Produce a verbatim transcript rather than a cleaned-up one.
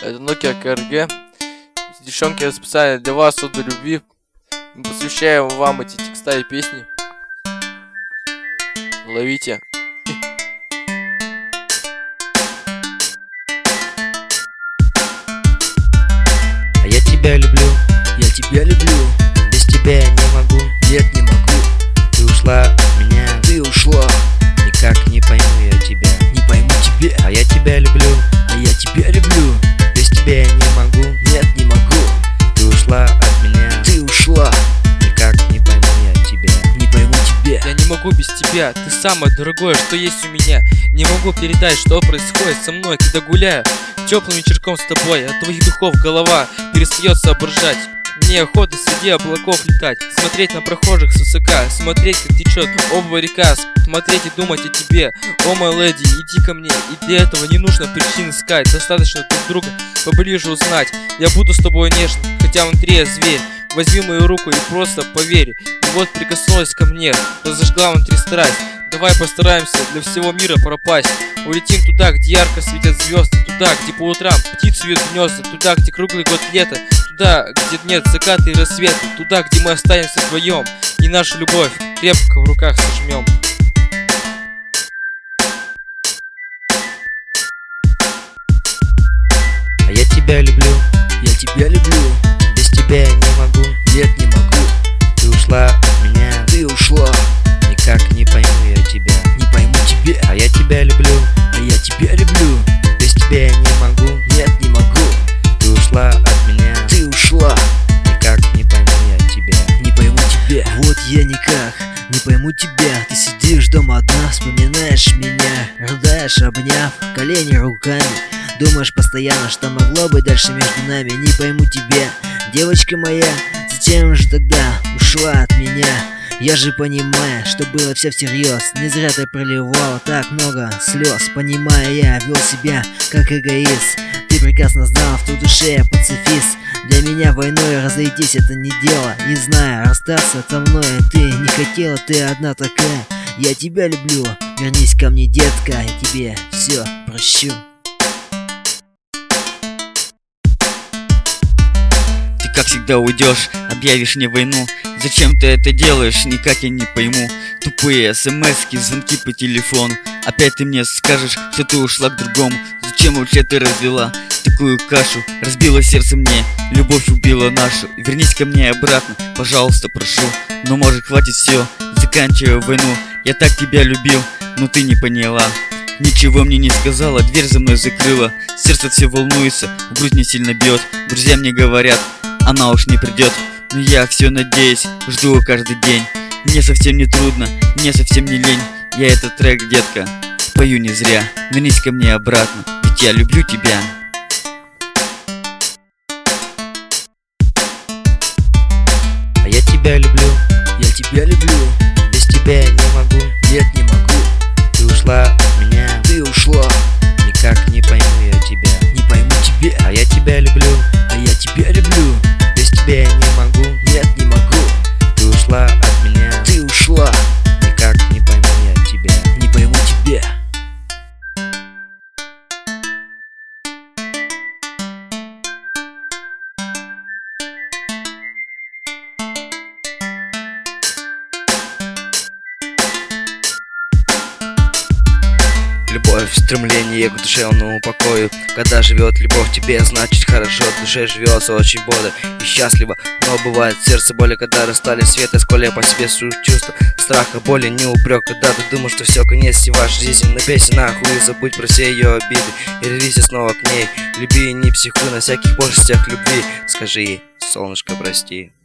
Это Nokia КРГ. Девчонки, специально для вас, от любви. Мы посвящаем вам эти текста и песни. Ловите. А я тебя люблю, я тебя люблю. Без тебя я не могу, нет, не могу. Ты ушла от меня, ты ушла. Никак не пойму я тебя, не пойму тебя. А я тебя люблю, а я тебя люблю. Без тебя я не могу, нет, не могу. Ты ушла от меня, ты ушла. Никак не пойму я тебя, не пойму тебя. Я не могу без тебя, ты самое дорогое, что есть у меня. Не могу передать, что происходит со мной, когда гуляю теплым вечерком с тобой. От твоих духов голова перестает соображать. Мне охота среди облаков летать, смотреть на прохожих с высока, смотреть, как течет оба река, смотреть и думать о тебе. О, мой леди, иди ко мне, и для этого не нужно причин искать. Достаточно друг друга поближе узнать. Я буду с тобой нежен, хотя внутри я зверь. Возьми мою руку и просто поверь. И вот прикоснулась ко мне, разожгла внутри страсть. Давай постараемся для всего мира пропасть. Улетим туда, где ярко светят звезды, туда, где по утрам птицы вьют гнезда, туда, где круглый год лето, туда, где нет заката и рассвета, туда, где мы останемся вдвоем и нашу любовь крепко в руках сожмем. А я тебя люблю, я тебя люблю. Без тебя я не могу, нет, не могу. Ты ушла от меня, ты ушла. Никак не пойму я тебя, не пойму тебя. А я тебя люблю, а я тебя люблю. Без тебя я не могу, нет, не могу. Ты ушла от меня, ты ушла. Никак не пойму я тебя, не пойму тебя. Вот я никак не пойму тебя. Ты сидишь дома одна, вспоминаешь меня, рыдаешь, обняв колени руками. Думаешь постоянно, что могло быть дальше между нами. Не пойму тебя, девочка моя. Зачем же тогда ушла от меня? Я же понимаю, что было все всерьез. Не зря ты проливала так много слез. Понимая, я вел себя как эгоист. Ты прекрасно знала, в той душе я пацифист. Для меня войной разойтись это не дело. Не знаю, расстаться со мной ты не хотела. Ты одна такая, я тебя люблю. Вернись ко мне, детка, я тебе все прощу. Как всегда уйдешь, объявишь мне войну. Зачем ты это делаешь, никак я не пойму. Тупые смски, звонки по телефону. Опять ты мне скажешь, что ты ушла к другому. Зачем вообще ты развела такую кашу? Разбила сердце мне, любовь убила нашу. Вернись ко мне обратно, пожалуйста, прошу. Но может хватит все, заканчивай войну. Я так тебя любил, но ты не поняла. Ничего мне не сказала, дверь за мной закрыла. Сердце все волнуется, в грудь не сильно бьет. Друзья мне говорят, она уж не придет. Но я все надеюсь, жду каждый день. Мне совсем не трудно, мне совсем не лень. Я этот трек, детка, пою не зря. Вернись ко мне обратно, ведь я люблю тебя. А я тебя люблю, я тебя люблю. Без тебя я не могу, нет, не могу. Ты ушла от меня, ты ушла. Никак не пойму я тебя, не пойму тебя. А я тебя люблю, а я тебя люблю. Без тебя я не могу, нет, не могу. Ты ушла от меня, ты ушла. Никак не пойму я тебя, не пойму тебя. Любовь, стремление к душевному покою. Когда живет любовь в тебе, значит хорошо. В душе живется очень бодро и счастливо. Но бывает в сердце боли, когда расстались света. Сколь я по себе сую чувства страха, боли, не упрек. Когда ты думаешь, что все, конец и ваша жизнь. Напейся нахуй, забудь про все ее обиды и рвись снова к ней. Люби и не психуй на всяких пошлостях любви. Скажи ей, солнышко, прости.